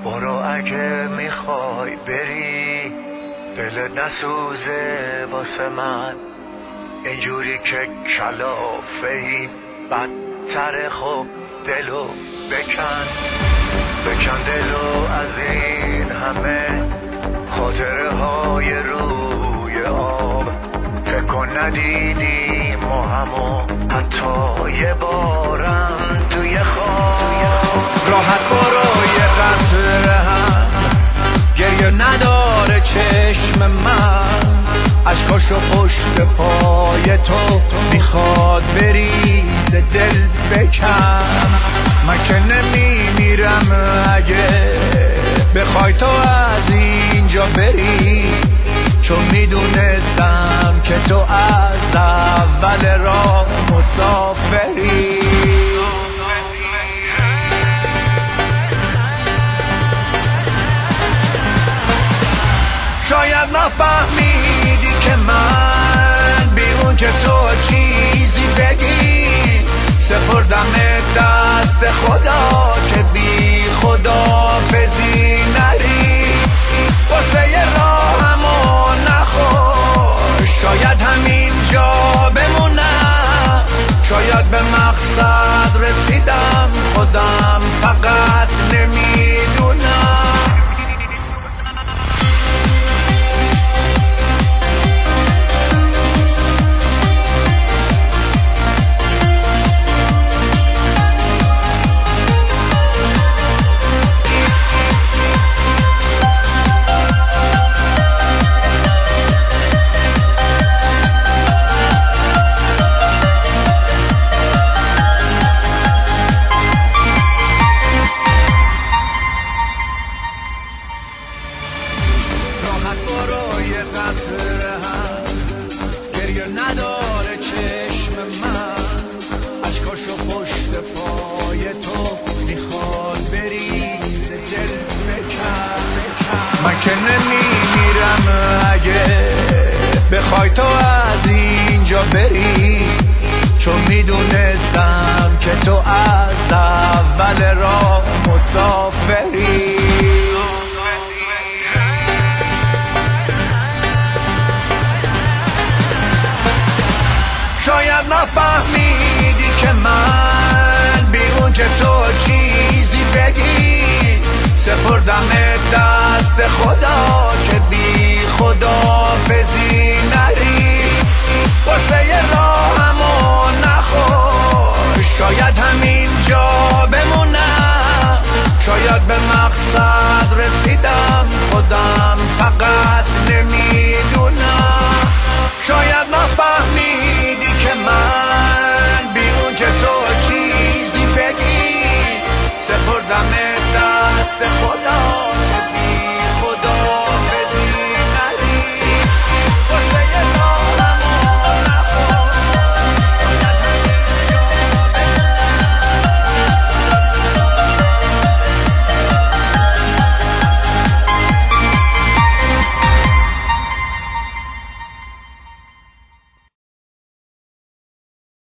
برو اگه میخوای بری، دلت نسوزه واسه من، اینجوری که کلافه‌ای بدتر. خب دلو بکن دلو از این همه خاطره های روی آب. فکر کن ندیدیم ما همو حتی یه بارم توی خواب. راحت برو یه قطره هم گریه نداره چشم من، عشقاشو پشت پای تو میخواد بریز دل بکن. من که نمیمیرم اگه بخوای تو از اینجا بری، چون میدونستم که تو از اول راه مسافری. شاید نفهمیدی که من بیرون که تو چیزی بگی، سپردم دست خدا که بی خدافزی نری. واسه یه راهمو نخور، شاید همینجا بمونم، شاید به مقصد رسیدم، خودم فقط نمیدونم. گریه نداره چشم من، عشقاشو پشت پای تو میخواد بریز دل بکن. من که نمیمیرم اگه بخوای تو از اینجا بری، چون میدونستم که تو از اول راه مسافری. شاید نفهمیدی که من بیرون که تو چیزی بگی، سپردم دست خدا که بی خدافزی